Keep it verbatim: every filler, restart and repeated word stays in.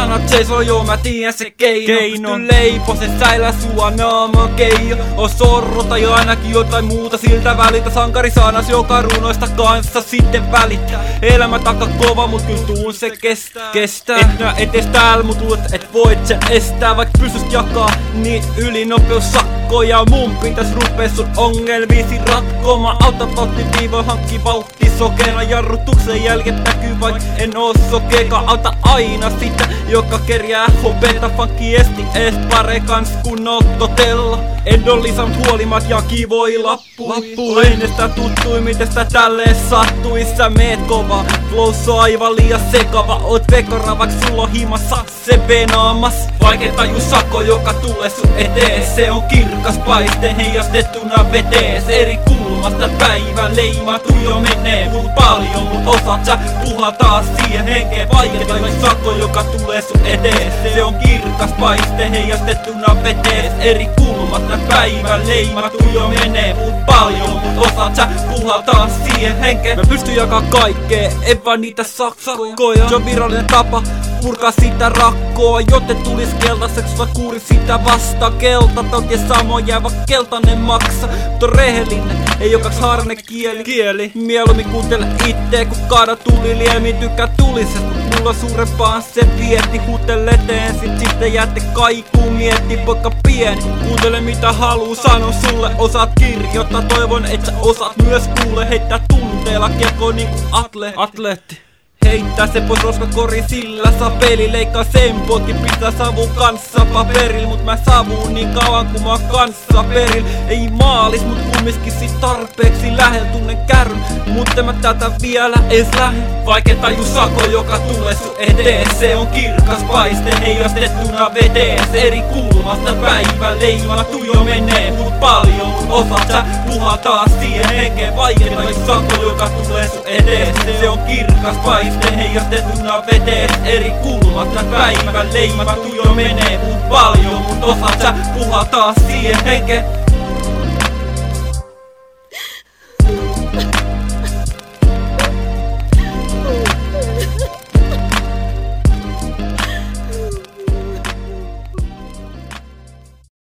sanat seisoo, joo mä tiedän se keino. Pysty leipo se säilä sua naama keijo. O sorro tai ainakin jotain muuta siltä välitä. Sankari saanas joka runoista kanssa sitten välittää. Elämä taka kova mut kyl tuun se kestää. Kestää. Et nää etes tääl mut luulet et voit sen estää. Vaik pystyst jakaa niin ylinopeussakkoja. Mun pitäis rupee sun ongelmiisi ratkomaan. Auta vauhti viivoin hankki vauhti sokena. Jarrutuksen jäljet näkyy vaik en oo sokeka. Auta aina sitä joka kerjää hopeta. Funkki esti ees pare kans kun ottotella. En oo lisän huolimat ja kivoi lappui. Ennestään tuttui miten sitä tälleen sattui. Sä meet kovaa, flows on aivan liian sekava. Oot vekara vaik sulla on himassa se venaamas. Vaikea taju sako joka tulee sun etees. Se on kirkas paiste heijastettuna vetees. Eri kulmasta päivän leimatu jo menee. Mut paljon mut osaat sä puhaltaa siihen henkeen. Vaikea taju sako joka tulee sun etees. Se on kirkas paiste heijastettuna vetees. Eri kulmasta päivän leimatu jo menee. Mut paljon mut osaat sä puhaltaa siihen henkeen. Mä pystyn jakaa kaikkea, en vaan niitä sakkoja. Se on virallinen tapa purkaa sitä rakkoa, joten tulis keltaiseksi vai kuuri sitä vasta. Keltat on ties samoja, vaikka keltainen maksa. Mut on rehellinen, ei jokaks harne kieli. kieli. Mieluummin kuuntele ittee, kun kaada tuli liemi. Tykkää tuliset, mut mulla suurempaan se vieti. Huutele eteen, sit sitten jäätte kaikuu mietti. Poika pieni, kuuntele mitä haluu sano sulle. Osaat kirjoittaa, toivon et sä osaat myös kuule. Heittää tunteella kiekko niinku atle. atleetti. Heittää se pois roskakori, sillä saa peli. Leikkaa sen potki, pistää savun kanssa paperil. Mut mä savuun niin kauan kun mä oon kanssa peril. Ei maalis, mut kumminkin sit tarpeeksi lähel. Tunnen kärryn, mut en mä tätä vielä ees lähe. Vaikea taju sako joka tulee sun eteen. Se on kirkas paiste heijastettuna vetees. Eri kulmasta päivän leimatu jo menee. Mut paljon mut osaat sä puhaltaa siihen henkeen. Vaikea taju sako joka tulee sun eteen. Se on kirkas paiste heijastettuna vetees. Eri kulmasta päivän leimatu jo menee. Mut paljon mut osaat sä puhaltaa siihen henkeen.